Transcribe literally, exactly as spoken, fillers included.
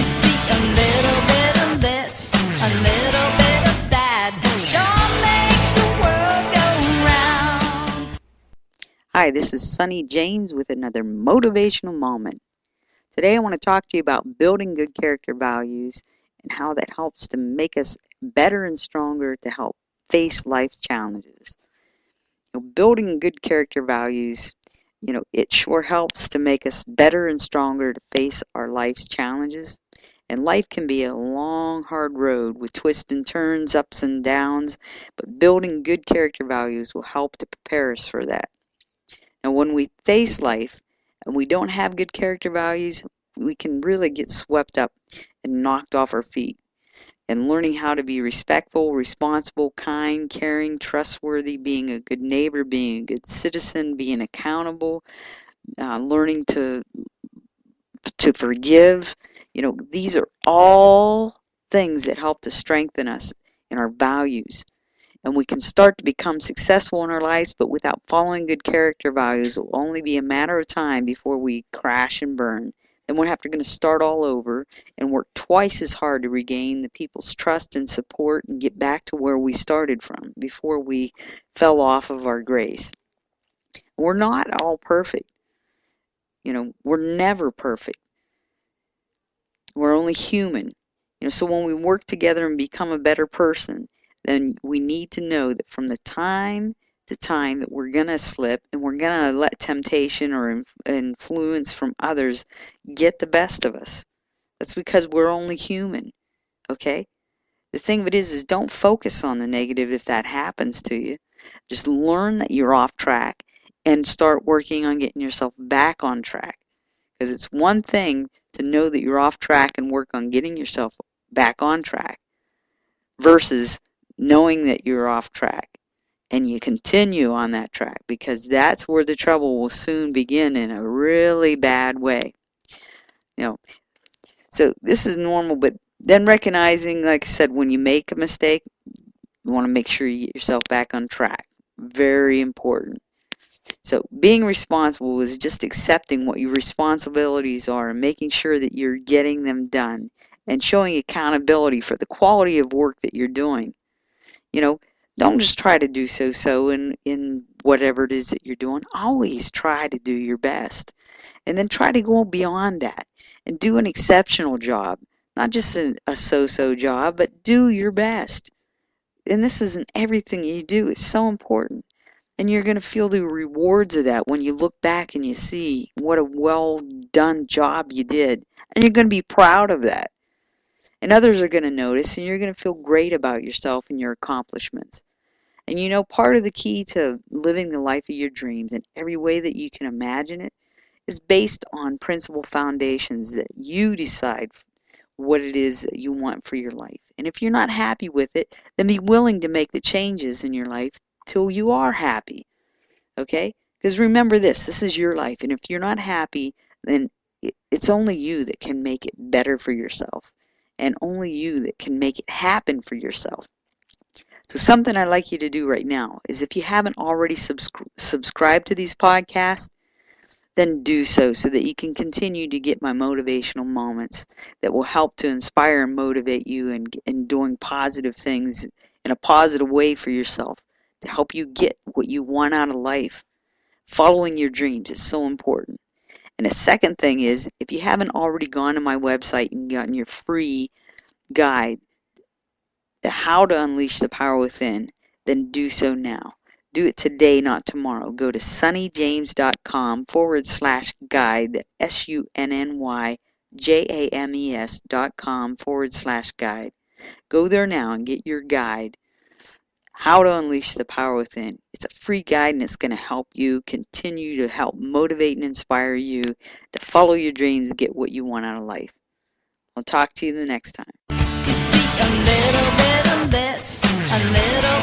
You see, a little bit of this, a little bit of that, sure makes the world go round. Hi, this is Sunny James with another motivational moment. Today I want to talk to you about building good character values and how that helps to make us better and stronger to help face life's challenges. You know, building good character values, you know, it sure helps to make us better and stronger to face our life's challenges. And life can be a long, hard road with twists and turns, ups and downs, but building good character values will help to prepare us for that. Now, when we face life and we don't have good character values, we can really get swept up and knocked off our feet. And learning how to be respectful, responsible, kind, caring, trustworthy, being a good neighbor, being a good citizen, being accountable, uh, learning to to forgive. You know, these are all things that help to strengthen us in our values. And we can start to become successful in our lives, but without following good character values, it will only be a matter of time before we crash and burn. And we're have to going to start all over and work twice as hard to regain the people's trust and support and get back to where we started from before we fell off of our grace. We're not all perfect. You know, we're never perfect. We're only human. You know, so when we work together and become a better person, then we need to know that from the time to time that we're going to slip and we're going to let temptation or influence from others get the best of us. That's because we're only human, okay? The thing of it is, is don't focus on the negative if that happens to you. Just learn that you're off track and start working on getting yourself back on track. Because it's one thing to know that you're off track and work on getting yourself back on track versus knowing that you're off track and you continue on that track, because that's where the trouble will soon begin in a really bad way. You know, so this is normal, but then recognizing, like I said, when you make a mistake, you want to make sure you get yourself back on track. Very important. So being responsible is just accepting what your responsibilities are and making sure that you're getting them done and showing accountability for the quality of work that you're doing. You know, don't just try to do so-so in, in whatever it is that you're doing. Always try to do your best. And then try to go beyond that and do an exceptional job. Not just a, a so-so job, but do your best. And this is in everything you do. It's so important. And you're going to feel the rewards of that when you look back and you see what a well-done job you did. And you're going to be proud of that. And others are going to notice, and you're going to feel great about yourself and your accomplishments. And you know, part of the key to living the life of your dreams in every way that you can imagine it is based on principle foundations that you decide what it is that you want for your life. And if you're not happy with it, then be willing to make the changes in your life till you are happy. Okay? Because remember this, this is your life. And if you're not happy, then it's only you that can make it better for yourself. And only you that can make it happen for yourself. So something I'd like you to do right now is, if you haven't already subscri- subscribed to these podcasts, then do so so that you can continue to get my motivational moments that will help to inspire and motivate you in, in doing positive things in a positive way for yourself to help you get what you want out of life. Following your dreams is so important. And the second thing is, if you haven't already gone to my website and gotten your free guide to how to unleash the power within, then do so now. Do it today, not tomorrow. Go to sunnyjames.com forward slash guide, S U N N Y J A M E S dot com forward slash guide. Go there now and get your guide, How to Unleash the Power Within. It's a free guide, and it's going to help you continue to help motivate and inspire you to follow your dreams and get what you want out of life. I'll talk to you the next time. You see, a little bit of this, a little